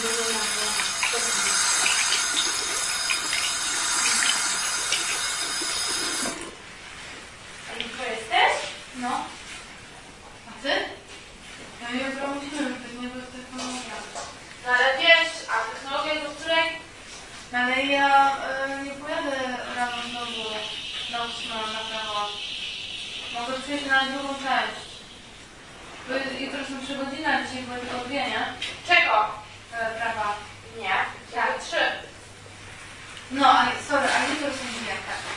A jutro jesteś? No. A ty? Ja jutro musimy być, nie bez technologia. No ale wiesz, a technologia do której? No ale ja nie pojadę rano znowu na 8 na prawo. Mogę przyjść na drugą część. Bo jutro są 3 godziny, a dzisiaj były tylko 2, nie? Czego? Prawa. Nie, ja 3. No, ale sorry, a jutro są 2.